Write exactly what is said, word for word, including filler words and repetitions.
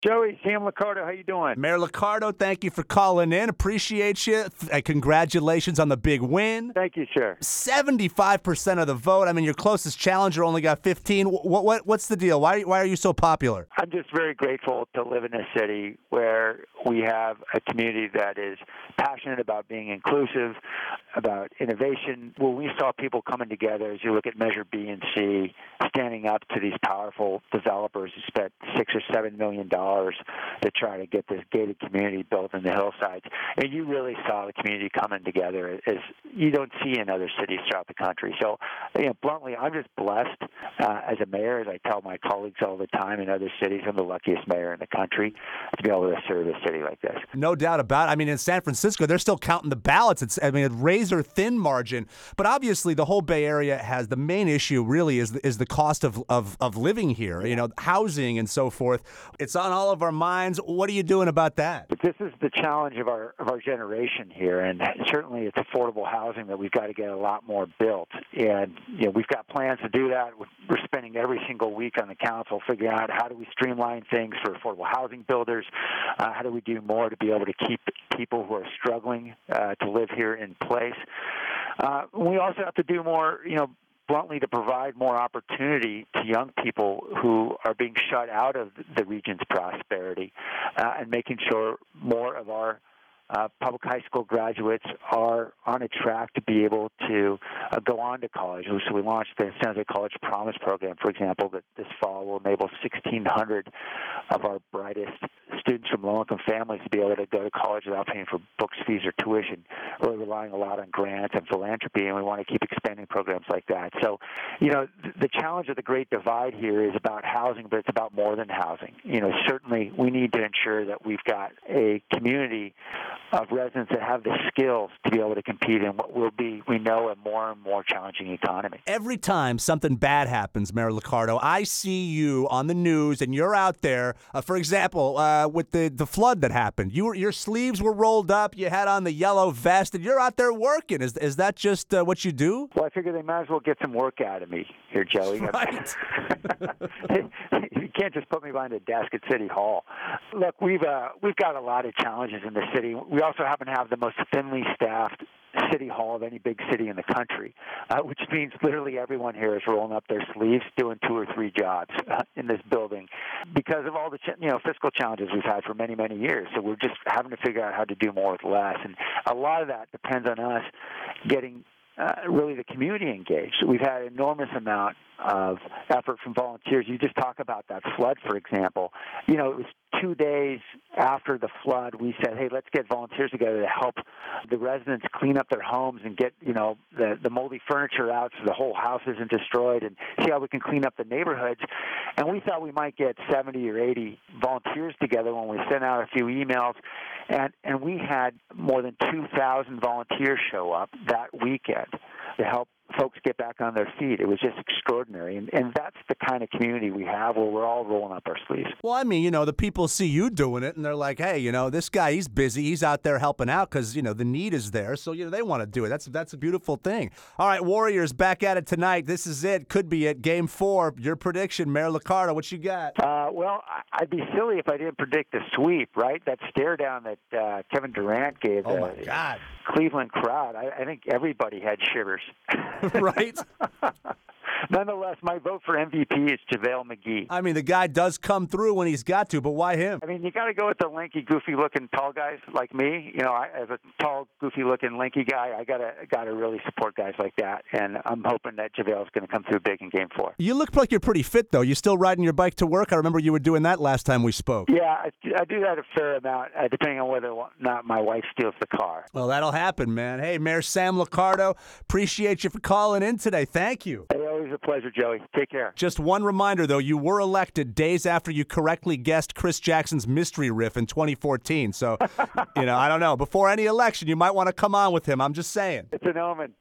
Joey, Sam Liccardo, how you doing? Mayor Liccardo, thank you for calling in. Appreciate you. Uh, Congratulations on the big win. Thank you, sir. seventy-five percent of the vote. I mean, your closest challenger only got fifteen. What, what What's the deal? Why, why are you so popular? I'm just very grateful to live in a city where we have a community that is passionate about being inclusive, about innovation. Well, we saw people coming together, as you look at Measure B and C, standing up to these powerful developers who spent six or seven million dollars to try to get this gated community built in the hillsides. And you really saw the community coming together as you don't see in other cities throughout the country. So, you know, bluntly, I'm just blessed uh, as a mayor, as I tell my colleagues all the time in other cities. I'm the luckiest mayor in the country to be able to serve a city like this. No doubt about it. I mean, in San Francisco, they're still counting the ballots. It's, I mean, a razor-thin margin. But obviously, the whole Bay Area has the main issue really is the, is the cost of, of, of living here, you know, housing and so forth. It's on all of our minds. What are you doing about that? But this is the challenge of our of our generation here, and certainly it's affordable housing that we've got to get a lot more built. And you know, we've got plans to do that. We're spending every single week on the council figuring out how do we streamline things for affordable housing builders. Uh, how do we do more to be able to keep people who are struggling uh, to live here in place? Uh, we also have to do more, you know, bluntly, to provide more opportunity to young people who are being shut out of the region's prosperity, uh, and making sure more of our uh, public high school graduates are on a track to be able to uh, go on to college. So we launched the San Jose College Promise Program, for example, that this fall will enable sixteen hundred of our brightest students from low-income families to be able to go to college without paying for books, fees, or tuition, really relying a lot on grants and philanthropy, and we want to keep expanding programs like that. So, you know, th- the challenge of the Great Divide here is about housing, but it's about more than housing. You know, certainly we need to ensure that we've got a community of residents that have the skills to be able to compete in what will be, we know, a more and more challenging economy. Every time something bad happens, Mayor Liccardo, I see you on the news and you're out there. Uh, for example, uh, with the, the flood that happened, you were, your sleeves were rolled up, you had on the yellow vest, and you're out there working. Is is that just uh, what you do? Well, I figure they might as well get some work out of me here, Joey. Right. You can't just put me behind a desk at City Hall. Look, we've uh, we've got a lot of challenges in the city. We also happen to have the most thinly staffed city hall of any big city in the country, uh, which means literally everyone here is rolling up their sleeves doing two or three jobs uh, in this building because of all the ch- you know fiscal challenges we've had for many, many years. So we're just having to figure out how to do more with less. And a lot of that depends on us getting uh, really the community engaged. We've had an enormous amount of effort from volunteers. You just talk about that flood, for example. You know, it was two days after the flood, we said, hey, let's get volunteers together to help the residents clean up their homes and get, you know, the, the moldy furniture out so the whole house isn't destroyed, and see how we can clean up the neighborhoods. And we thought we might get seventy or eighty volunteers together when we sent out a few emails. And, and we had more than two thousand volunteers show up that weekend to help folks get back on their feet. It was just extraordinary. And, and that's the kind of community we have where we're all rolling up our sleeves. Well, I mean, you know, the people see you doing it and they're like, hey, you know, this guy, he's busy. He's out there helping out because, you know, the need is there. So, you know, they want to do it. That's that's a beautiful thing. All right, Warriors back at it tonight. This is it. Could be it. Game four. Your prediction, Mayor Liccardo, what you got? Uh, well, I'd be silly if I didn't predict a sweep, right? That stare down that uh, Kevin Durant gave Oh, the my God. Cleveland crowd, I, I think everybody had shivers. Right? Nonetheless, my vote for M V P is JaVale McGee. I mean, the guy does come through when he's got to, but why him? I mean, you got to go with the lanky, goofy-looking tall guys like me. You know, I, as a tall, goofy-looking, lanky guy, I gotta gotta really support guys like that. And I'm hoping that JaVale's going to come through big in Game Four. You look like you're pretty fit, though. You still riding your bike to work? I remember you were doing that last time we spoke. Yeah, I, I do that a fair amount, uh, depending on whether or not my wife steals the car. Well, that'll happen, man. Hey, Mayor Sam Liccardo, appreciate you for calling in today. Thank you. Hey, always a pleasure, Joey. Take care. Just one reminder, though, you were elected days after you correctly guessed Chris Jackson's mystery riff in twenty fourteen. So, you know, I don't know. Before any election, you might want to come on with him. I'm just saying. It's an omen.